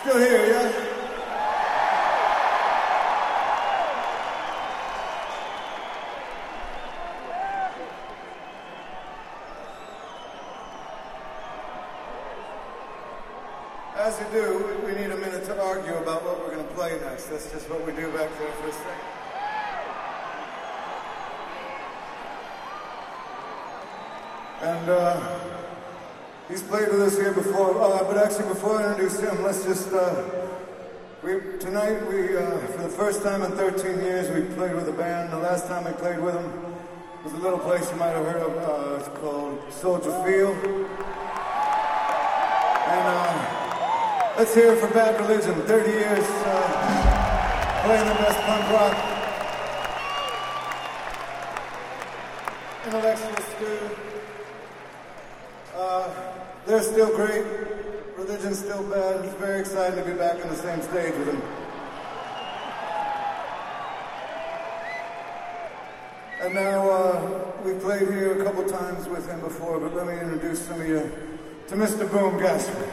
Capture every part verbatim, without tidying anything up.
Still here, yeah? As you do, we need a minute to argue about what we're going to play next. That's just what we do back there for a second. And uh, he's played with us here before, uh, but actually before I introduce him, let's just, uh, we, tonight we, uh, for the first time in thirteen years, we played with a band. The last time we played with them was a little place you might have heard of, uh, it's called Soldier Field. And uh, let's hear it for Bad Religion, thirty years uh, playing the best punk rock. Intellectual stew. Uh, they're still great. Religion's still bad. It's very exciting to be back on the same stage with them. And now, uh, we played here a couple times with him before, but let me introduce some of you to Mister Boom Gasper.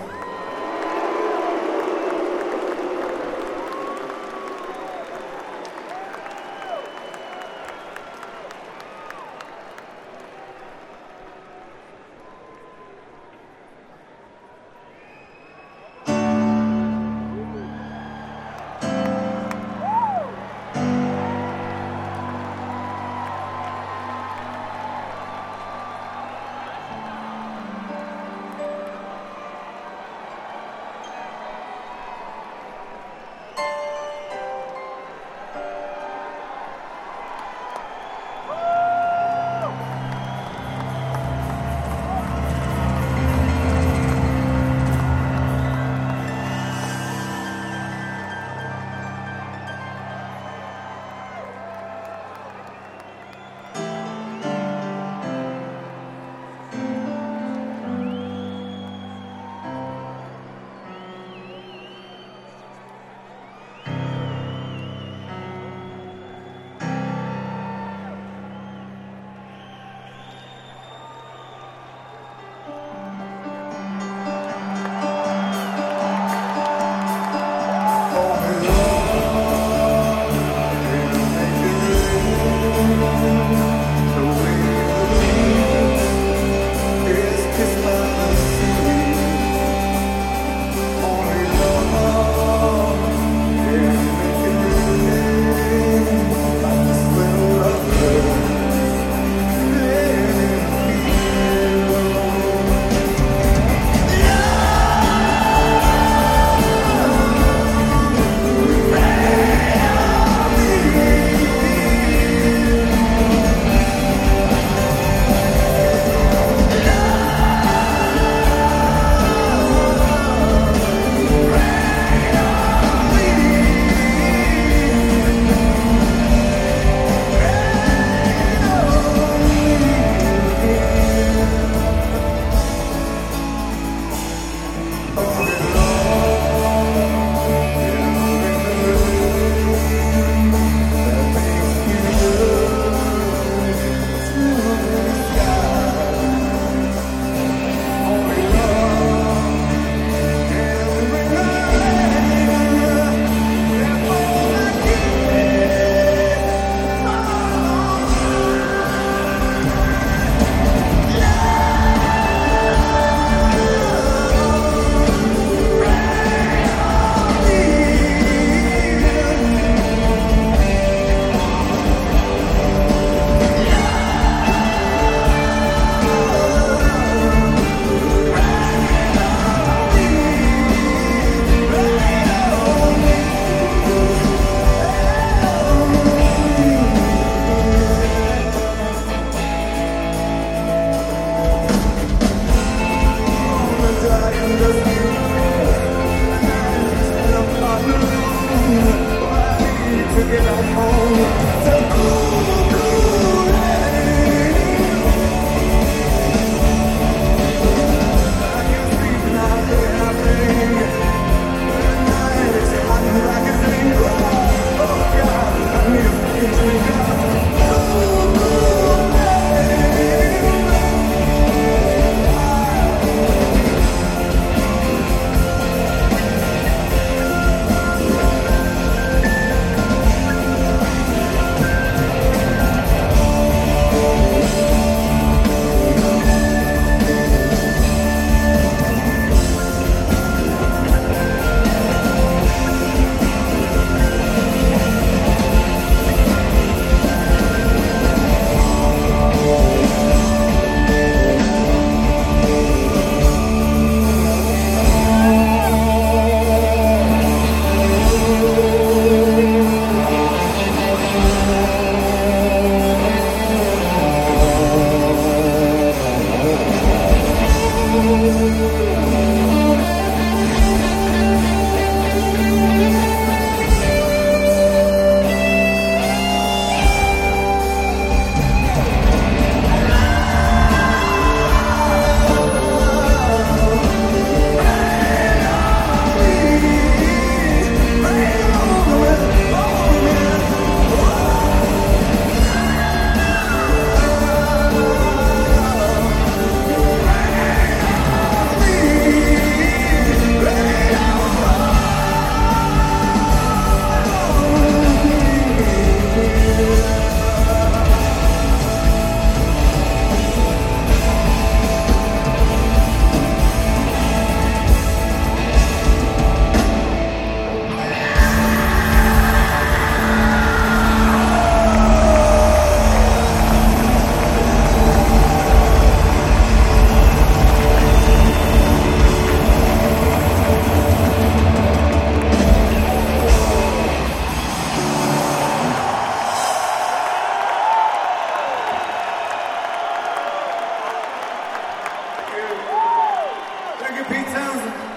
Pete Townsend.